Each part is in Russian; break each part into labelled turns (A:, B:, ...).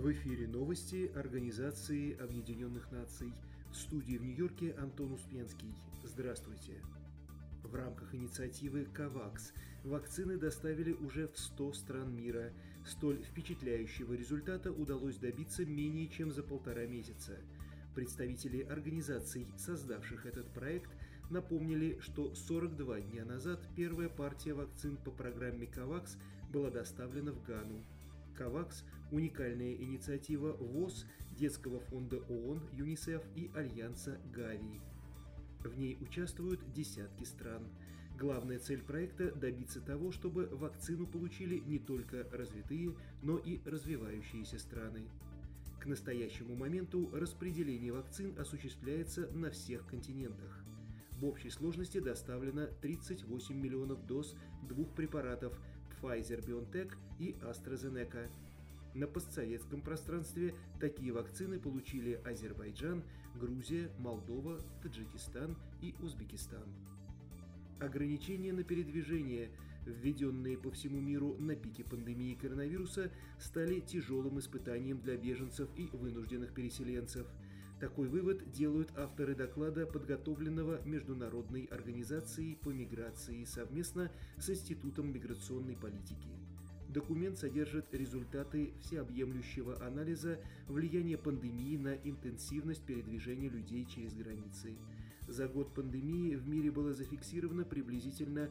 A: В эфире новости Организации Объединенных Наций. В студии в Нью-Йорке Антон Успенский. Здравствуйте. В рамках инициативы COVAX вакцины доставили уже в 100 стран мира. Столь впечатляющего результата удалось добиться менее чем за 1,5 месяца. Представители организаций, создавших этот проект, напомнили, что 42 дня назад первая партия вакцин по программе COVAX была доставлена в Гану. COVAX – уникальная инициатива ВОЗ, Детского фонда ООН, ЮНИСЕФ и Альянса Gavi. В ней участвуют десятки стран. Главная цель проекта – добиться того, чтобы вакцину получили не только развитые, но и развивающиеся страны. К настоящему моменту распределение вакцин осуществляется на всех континентах. В общей сложности доставлено 38 миллионов доз двух препаратов Pfizer-BioNTech и AstraZeneca. На постсоветском пространстве такие вакцины получили Азербайджан, Грузия, Молдова, Таджикистан и Узбекистан. Ограничения на передвижение, введенные по всему миру на пике пандемии коронавируса, стали тяжелым испытанием для беженцев и вынужденных переселенцев. Такой вывод делают авторы доклада, подготовленного Международной организацией по миграции совместно с Институтом миграционной политики. Документ содержит результаты всеобъемлющего анализа влияния пандемии на интенсивность передвижения людей через границы. За год пандемии в мире было зафиксировано приблизительно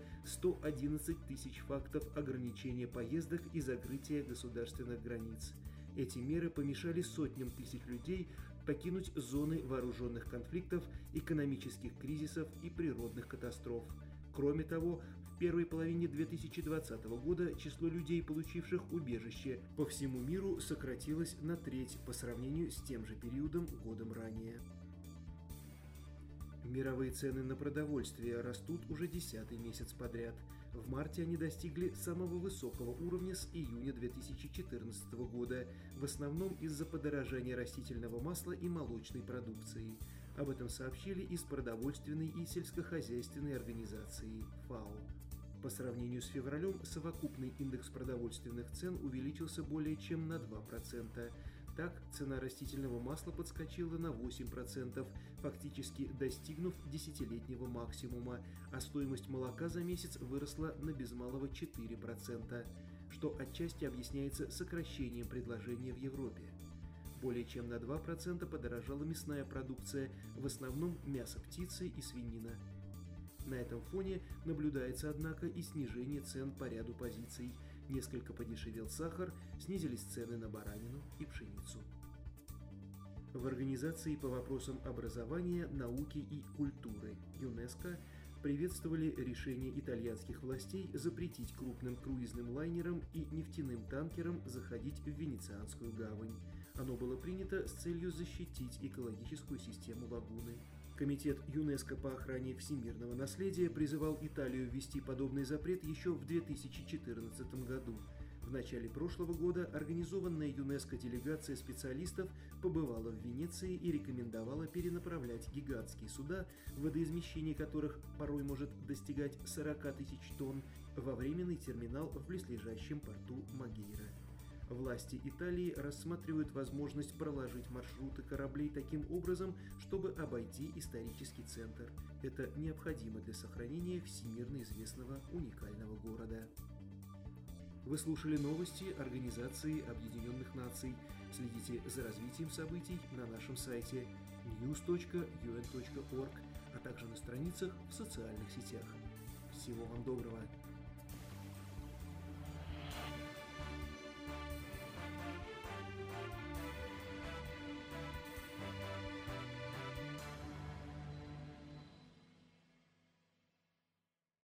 A: 111 тысяч фактов ограничения поездок и закрытия государственных границ. Эти меры помешали сотням тысяч людей покинуть зоны вооруженных конфликтов, экономических кризисов и природных катастроф. Кроме того, в первой половине 2020 года число людей, получивших убежище по всему миру, сократилось на треть по сравнению с тем же периодом годом ранее. Мировые цены на продовольствие растут уже 10-й месяц подряд. В марте они достигли самого высокого уровня с июня 2014 года, в основном из-за подорожания растительного масла и молочной продукции. Об этом сообщили из продовольственной и сельскохозяйственной организации ФАО. По сравнению с февралем совокупный индекс продовольственных цен увеличился более чем на 2%. Так, цена растительного масла подскочила на 8%, фактически достигнув десятилетнего максимума, а стоимость молока за месяц выросла на без малого 4%, что отчасти объясняется сокращением предложения в Европе. Более чем на 2% подорожала мясная продукция, в основном мясо птицы и свинина. На этом фоне наблюдается, однако, и снижение цен по ряду позиций. Несколько подешевел сахар, снизились цены на баранину и пшеницу. В Организации по вопросам образования, науки и культуры ЮНЕСКО приветствовали решение итальянских властей запретить крупным круизным лайнерам и нефтяным танкерам заходить в Венецианскую гавань. Оно было принято с целью защитить экологическую систему лагуны. Комитет ЮНЕСКО по охране всемирного наследия призывал Италию ввести подобный запрет еще в 2014 году. В начале прошлого года организованная ЮНЕСКО делегация специалистов побывала в Венеции и рекомендовала перенаправлять гигантские суда, водоизмещение которых порой может достигать 40 тысяч тонн, во временный терминал в близлежащем порту Магейра. Власти Италии рассматривают возможность проложить маршруты кораблей таким образом, чтобы обойти исторический центр. Это необходимо для сохранения всемирно известного уникального города. Вы слушали новости Организации Объединенных Наций. Следите за развитием событий на нашем сайте news.un.org, а также на страницах в социальных сетях. Всего вам доброго!